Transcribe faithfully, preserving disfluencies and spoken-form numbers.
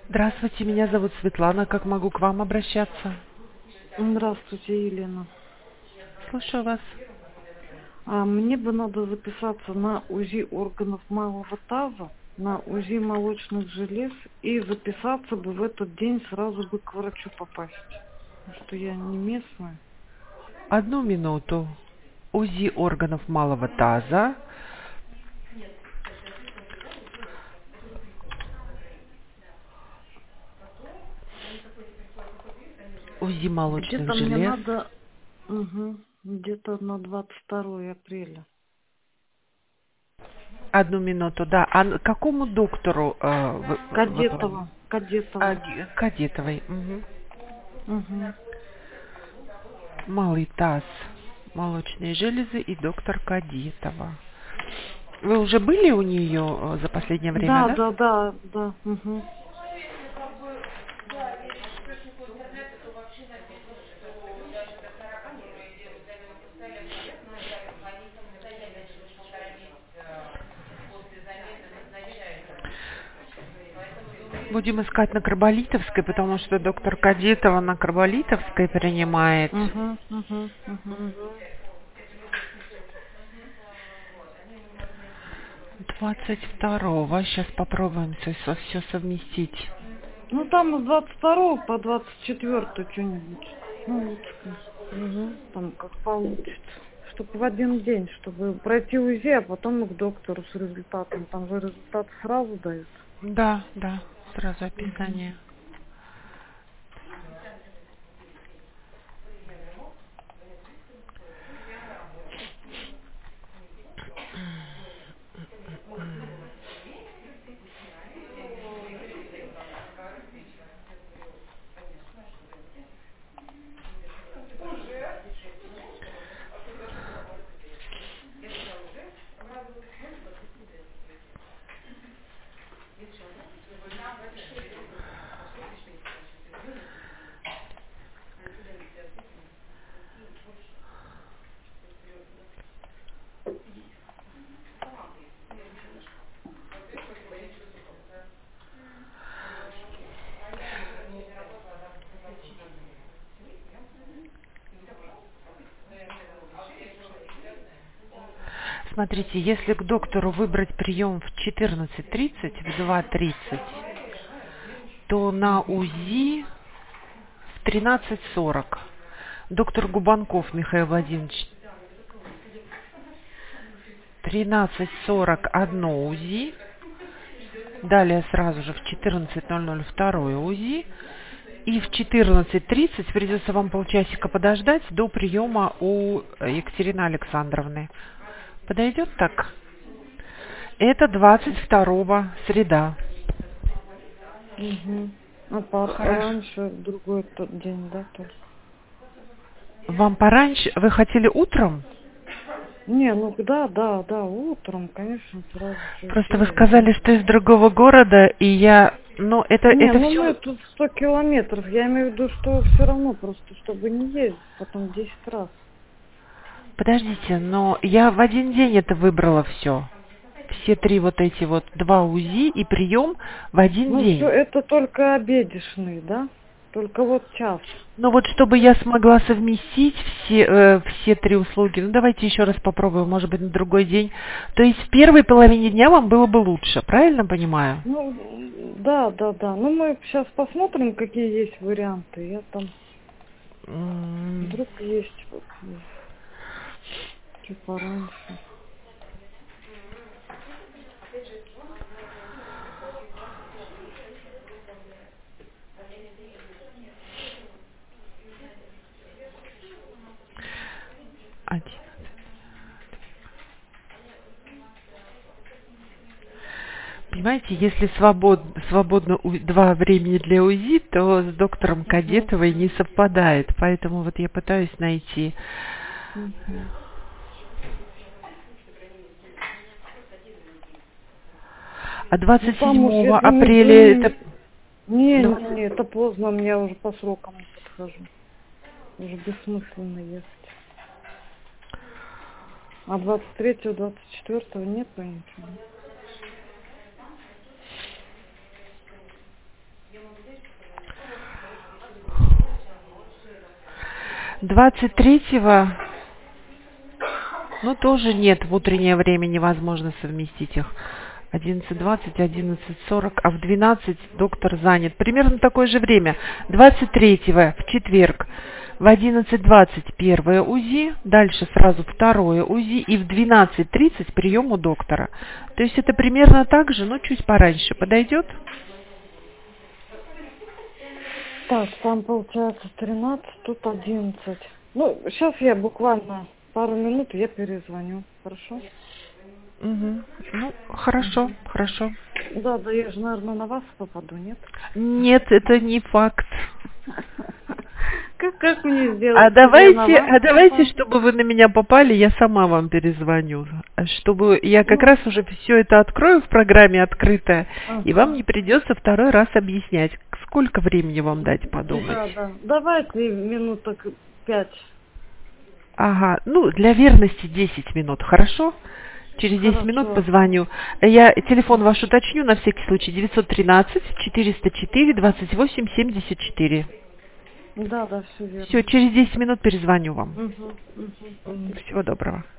Здравствуйте, меня зовут Светлана. Как могу к вам обращаться? Здравствуйте, Елена. Слушаю вас. А мне бы надо записаться на УЗИ органов малого таза, на УЗИ молочных желез и записаться бы в этот день сразу бы к врачу попасть. Потому что я не местная. Одну минуту. УЗИ органов малого таза. УЗИ молочных Где-то мне желез. надо угу, где-то на двадцать второе апреля. Одну минуту, да. А н- какому доктору э, вы, вы планируете? Кадетова. А, Кадетова. Г- Кадетовой. Мгм. Угу. Малый таз, молочные железы и доктор Кадетова. Вы уже были у нее э, за последнее время, Да, да? да, да, да. Угу. Будем искать на Карболитовской, потому что доктор Кадетова на Карболитовской принимает. Угу. Угу. Угу. двадцать второго. Сейчас попробуем все совместить. Ну, там с двадцать второго по двадцать четвёртое что-нибудь. Ну, вот, Мгм. там как получится. Чтобы в один день, чтобы пройти УЗИ, а потом и к доктору с результатом. Там же результат сразу дают. Да, да, сразу Мгм. описание. Смотрите, если к доктору выбрать прием в четырнадцать тридцать, в два тридцать, то на Мгм. УЗИ в тринадцать сорок. Доктор Губанков Михаил Владимирович, тринадцать сорок одно УЗИ. Далее сразу же в четырнадцать ноль ноль второе УЗИ. И в четырнадцать тридцать придется вам полчасика подождать до приема у Екатерины Александровны. Подойдет так? Это двадцать второго среда. Мгм. А пор- Хорошо. раньше другой тот день, да, только? Вам пораньше? Вы хотели утром? Не, ну да, да, да, утром, конечно, сразу же Просто вы все сказали, возьму. что из другого города, и я... Ну, это, Не, это ну мы все... тут сто километров. Я имею в виду, что все равно просто, чтобы не ездить потом десять раз. Подождите, но я в один день это выбрала все. Все три вот эти вот, два УЗИ и прием в один Ну, все день. это только обедешный, да? Только вот час. Ну вот, чтобы я смогла совместить все, э, все три услуги, ну давайте еще раз попробуем, может быть, на другой день. То есть в первой половине дня вам было бы лучше, правильно понимаю? Ну, да, да, да. Ну, мы сейчас посмотрим, какие есть варианты. Я там, М, вдруг есть вот, чуть пораньше. один. Понимаете, если свобод, свободно у- два времени для УЗИ, то с доктором Угу, Кадетовой не совпадает. Поэтому вот я пытаюсь найти. угу. А Ну, двадцать там уж, седьмого если не апреля это... до... Не, Да. не, не, это поздно, я уже по срокам не подхожу. Уже бессмысленно ехать. А двадцать третьего, двадцать четвёртого нету ничего. двадцать третьего, ну, тоже нет, в утреннее время невозможно совместить их. одиннадцать двадцать, одиннадцать сорок, а в двенадцать доктор занят. Примерно такое же время. двадцать третьего в четверг в одиннадцать двадцать первое УЗИ, дальше сразу второе УЗИ и в двенадцать тридцать прием у доктора. То есть это примерно так же, но чуть пораньше. Подойдет? Так, там получается тринадцать, тут одиннадцать. Ну, сейчас я буквально пару минут, я перезвоню. Хорошо? Угу. Ну, хорошо, Угу. хорошо. Да, да, я же, наверное, на вас попаду, нет? Нет, это не факт. Как, как мне сделать? А чтобы я на давайте, вас а давайте, попала? чтобы вы на меня попали, я сама вам перезвоню. А Чтобы я как Ну, раз уже все это открою в программе открытая, и вам ага. не придется второй раз объяснять. Сколько времени вам дать подумать? Да, да. Давайте минуток пять. Ага, ну, для верности десять минут, хорошо? Через десять минут Хорошо. позвоню. Я телефон ваш уточню на всякий случай. девятьсот тринадцать четыреста четыре двадцать восемь семьдесят четыре. Да, да, все Все, верно. через десять минут перезвоню вам. Угу, угу. Всего доброго.